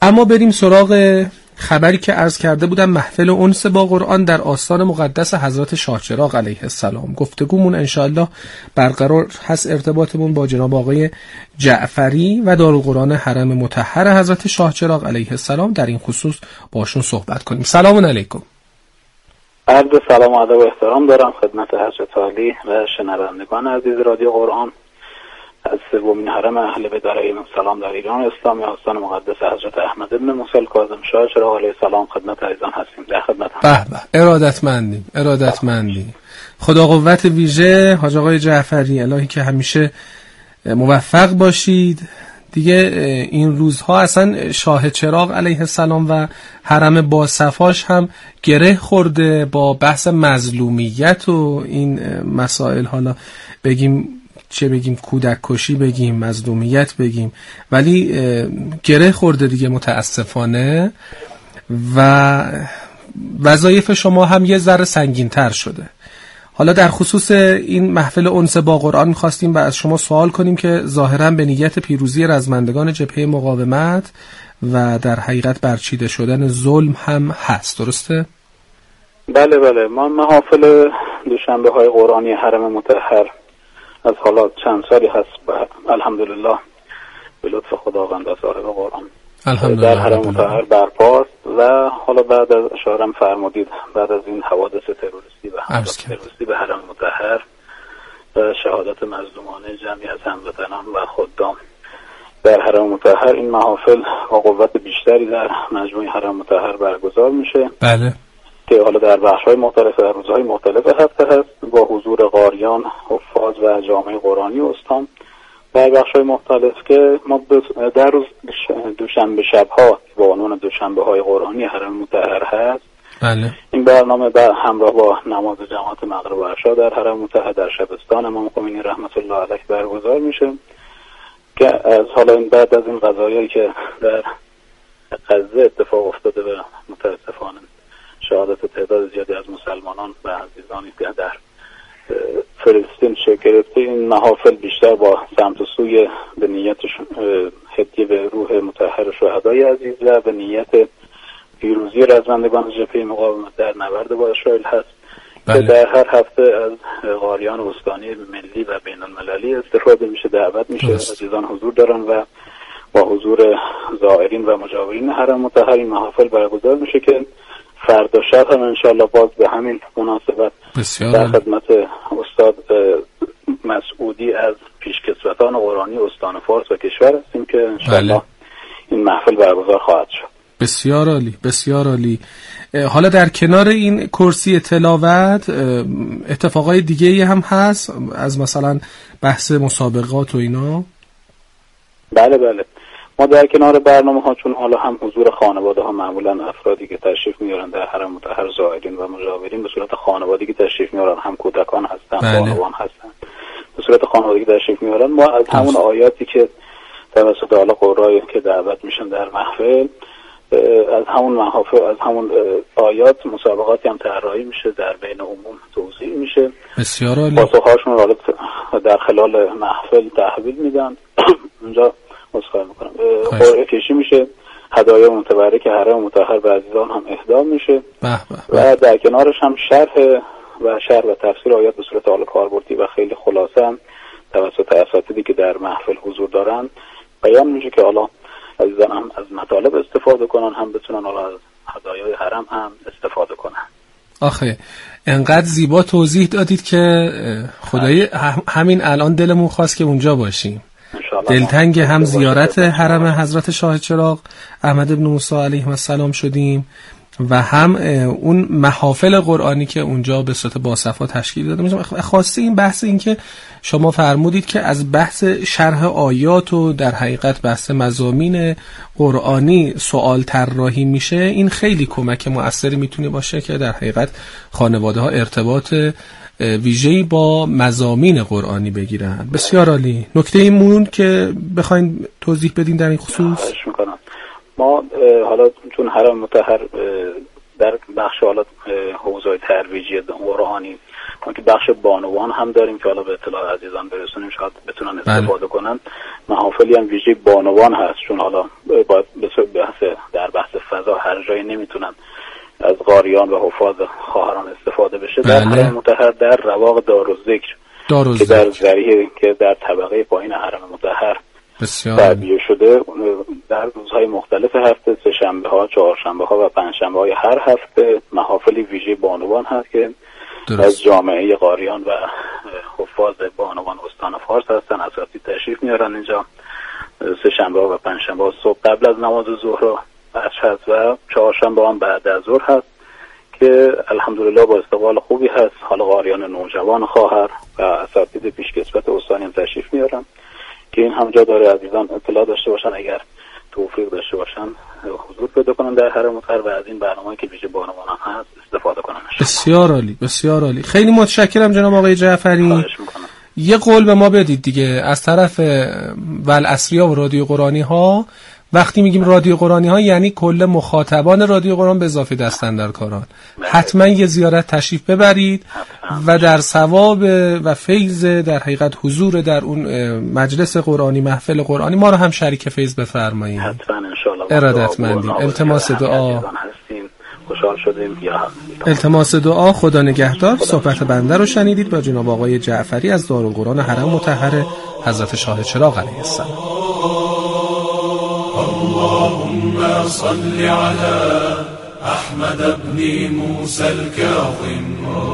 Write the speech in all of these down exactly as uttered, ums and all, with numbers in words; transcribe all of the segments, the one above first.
اما بریم سراغ خبری که عرض کرده بودم، محفل انس با قرآن در آستان مقدس حضرت شاه چراغ علیه السلام. گفتگومون انشاءالله برقرار هست ارتباطمون با جناب آقای جعفری و دارالقرآن حرم مطهر حضرت شاه چراغ علیه السلام در این خصوص باشون صحبت کنیم. سلام علیکم. عرض سلام و ادب و احترام دارم خدمت حضرت عالی و شنوندگان عزیز رادیو قرآن از سومین حرم اهل بیت علیهم السلام در ایران اسلامی آستان مقدس حضرت احمد بن موسی الکاظم شاه چراغ علیه السلام خدمت عزیزان هستیم. در خدمت به به ارادتمندیم ارادتمندیم. خدا قوت ویژه حاج آقای جعفری، الهی که همیشه موفق باشید. دیگه این روزها اصلا شاه چراغ علیه السلام و حرم با صفاش هم گره خورده با بحث مظلومیت و این مسائل، حالا بگیم چه بگیم، کودک کشی بگیم، مظلومیت بگیم، ولی گره خورده دیگه متاسفانه و وظایف شما هم یه ذره سنگین تر شده. حالا در خصوص این محفل انس با قرآن می‌خواستیم و از شما سوال کنیم که ظاهراً به نیت پیروزی رزمندگان جبهه مقاومت و در حقیقت برچیده شدن ظلم هم هست، درسته؟ بله بله، ما محافل دوشنبه های قرآنی حرم مطهر از حالا چند سالی هست الحمدلله به لطف خداوند و صاحب قرآن در حرم مطهر برپاست و حالا بعد از اشارم فرمودید بعد از این حوادث تروریستی و حملات تروریستی به حرم مطهر و شهادت مظلومانه جمعی از هموطنان و خدام در حرم مطهر، این محافل با قوت بیشتری در مجموعه حرم مطهر برگزار میشه. بله، که حالا در بخش‌های مختلف در روزهای مختلف هفته هست با حضور قاریان، حفاظ و جامعه قرآنی استان در بخش‌های مختلف که ما در روز دوشنبه شب‌ها با عنوان دوشنبه‌های قرآنی حرم مطهر هست. بله. این برنامه به همراه با نماز جماعت مغرب و عشا در حرم مطهر در شبستان امام خمینی رحمت الله علیه برگزار میشه که از حالا این بعد از این قضایایی که در غزه اتفاق افتاده و متاسفانه شهادت تعداد زیادی از مسلمانان و عزیزانی که در فلسطین شکل گرفته، این محافل بیشتر با سمت و سوی به نیت هدیه به روح مطهر شهدای عزیز و به نیت پیروزی رزمندگان جبهه مقاومت در نبرد با اسرائیل هست. بله. که در هر هفته از قاریان استانی ملی و بین المللی استفاده میشه، دعوت میشه، عزیزان حضور دارن و با حضور زائرین و مجاورین حرم مطهر این محافل برگزار میشه که فردا شب هم انشاءالله باز به همین مناسبت در خدمت استاد مسعودی از پیشکسوتان قرآنی استان فارس و کشور هستیم که انشاءالله این محفل برگزار خواهد شد. بسیار عالی، بسیار عالی. حالا در کنار این کرسی تلاوت اتفاقای دیگه هم هست از مثلا بحث مسابقات و اینا؟ بله بله، ما در کنار برنامه ها چون حالا هم حضور خانواده ها معمولا افرادی که تشریف میارن در حرم مطهر زائرین و مجاورین به صورت خانوادگی تشریف میارن، هم کودکان هستن، بانوان هستن، به صورت خانوادگی تشریف میارن. ما از همون آیاتی که توسط حالا قرایی که دعوت میشن در محفل، از همون محافل از همون آیات مسابقاتی هم طراحی میشه، در بین عموم توزیع میشه. بسیار عالی. پاسخ‌هاشون رو در خلال محفل تحویل میدن. اونجا مسخره میکنم قرعه کشی میشه، هدایا متبرک حرم مطهر به عزیزان هم اهدا میشه بح بح بح. و در کنارش هم شرح و شرح و تفسیر آیات به صورت حال کاربردی و خیلی خلاصه هم توسط اساتیدی که در محفل حضور دارن بیان میشه که حالا عزیزان هم از مطالب استفاده کنن، هم بتونن حالا از هدایای حرم هم استفاده کنن. آخه انقدر زیبا توضیح دادید که خدای همین الان دلمون خواست که اونجا باشیم. دلتنگ هم زیارت حرم حضرت شاه چراغ احمد بن موسی علیه السلام شدیم و هم اون محافل قرآنی که اونجا به صورت باصفا تشکیل داده میشه. خواسته این بحث این که شما فرمودید که از بحث شرح آیات و در حقیقت بحث مضامین قرآنی سوال طراحی میشه، این خیلی کمک مؤثری میتونه باشه که در حقیقت خانواده ها ارتباط ویژه‌ای با مضامین قرآنی بگیرن. بسیار عالی. نکته این مون که بخواید توضیح بدین در این خصوص؟ ما حالا چون حرم مطهر در بخش حالا حوزه‌های ترویجی قرآنی ما که بخش بانوان هم داریم که حالا به اطلاع عزیزان برسونیم شاید بتونن استفاده کنن. محافلی هم ویژه بانوان هست چون حالا باید به بحث جایی نمیتونن از قاریان و حفاظ خواهران استفاده بشه. در حرم مطهر در رواق دارالذکر که در ذریعه که در طبقه پایین حرم مطهر تعبیه شده، در روزهای مختلف هفته، سه شنبه ها، چهار شنبه ها و پنج شنبه های هر هفته محافل ویژه بانوان هست که درست. از جامعه قاریان و حفاظ بانوان استان فارس هستن، اساتید تشریف میارن اینجا. سه شنبه ها و پنج شنبه ها صبح قبل از نماز ظهر و عصر هست و چهار شنبه هم بعد از ظهر هست که الحمدلله با استقبال خوبی هست. حالا قاریان نوجوان خواهر و اساتید پیشکسوت استانی هم تشریف میارن که این هم جا داره عزیزان اطلاع داشته باشن، اگر توفیق داشته باشن حضور پیدا کنن در حرم مطهر و از این برنامه‌ای که ویژه بانوان هم هست استفاده کنن. بسیار عالی، بسیار عالی. خیلی متشکرم جناب آقای جعفری. خواهش میکنم. یه قول به ما بدید دیگه از طرف والعصریا و رادیو قرآنی ها. وقتی میگیم رادیو قرآنی ها یعنی کل مخاطبان رادیو قرآن به اضافه دستاندرکاران. حتما یه زیارت تشریف ببرید و در ثواب و فیض در حقیقت حضور در اون مجلس قرآنی، محفل قرآنی ما رو هم شریک فیض بفرمایید. حتما ان شاء الله. ارادتمندیم. التماس دعا. خوشحال شدیم. التماس دعا. خدا نگهدار. صحبت بنده رو شنیدید با جناب آقای جعفری از دارالقرآن حرم مطهر حضرت شاه چراغ علیه السلام. اللهم صل على احمد ابن موسى الكاظم.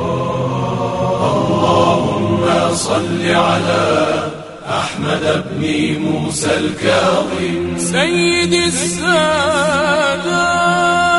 اللهم صل على احمد ابن موسى الكاظم سيد السادات.